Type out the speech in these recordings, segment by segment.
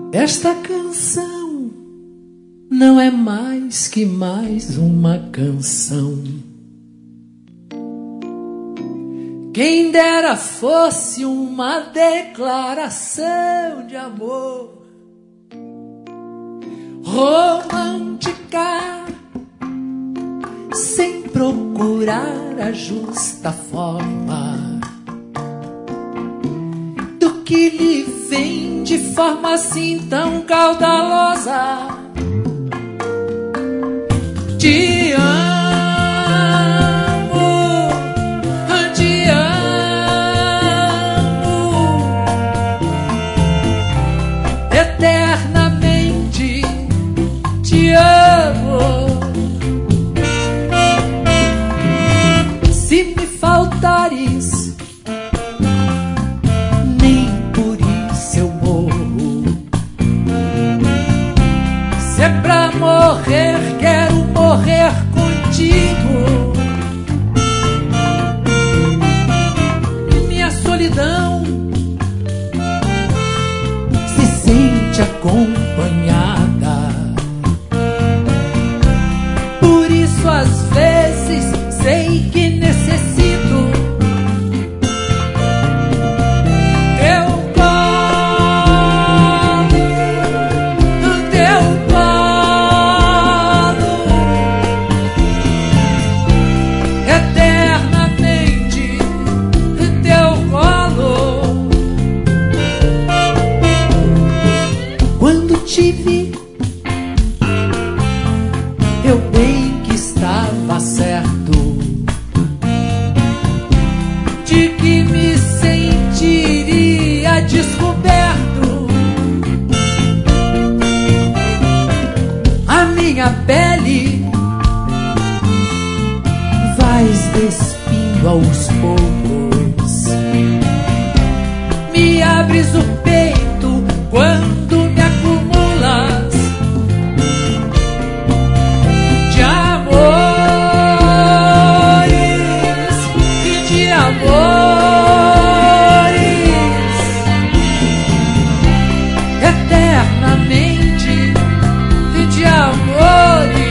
Esta canção não é mais que mais uma canção. Quem dera fosse uma declaração de amor romântica, sem procurar a justa forma do que lhe vem de forma assim tão caudalosa. Te amo, te amo, eternamente te amo. Se me faltares, nem por isso eu morro. Se é pra morrer, quero morrer contigo. Minha solidão se sente acompanhada. Por isso às vezes sei que necessito teu colo, eternamente teu colo. Quando te vi, eu bem que estava certo de que me sentiria descoberto. A minha pele vais despindo aos poucos, me abres o peito quando me acumulas de amores e de amores, eternamente e de amores.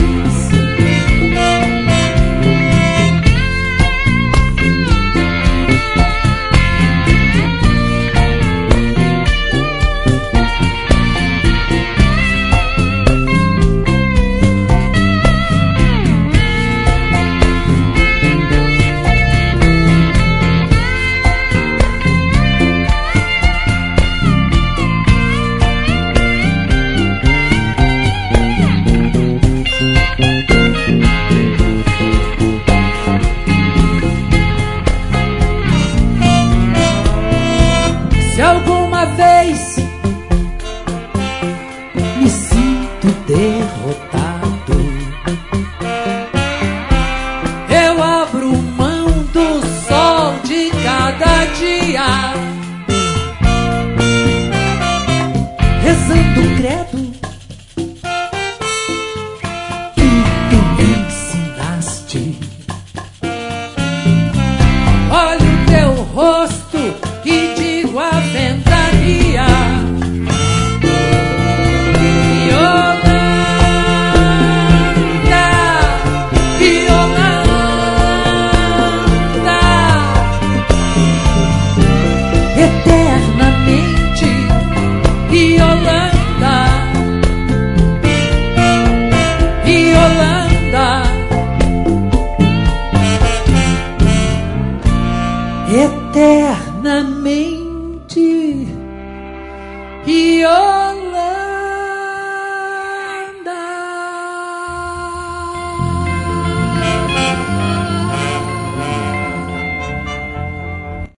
Se alguma vez me sinto derrotado, eu abro mão do sol de cada dia, rezando um credo que tu me ensinaste. Olho o teu rosto e digo a ventania: Yolanda, Yolanda, eternamente Yolanda, Yolanda, eternamente Yolanda.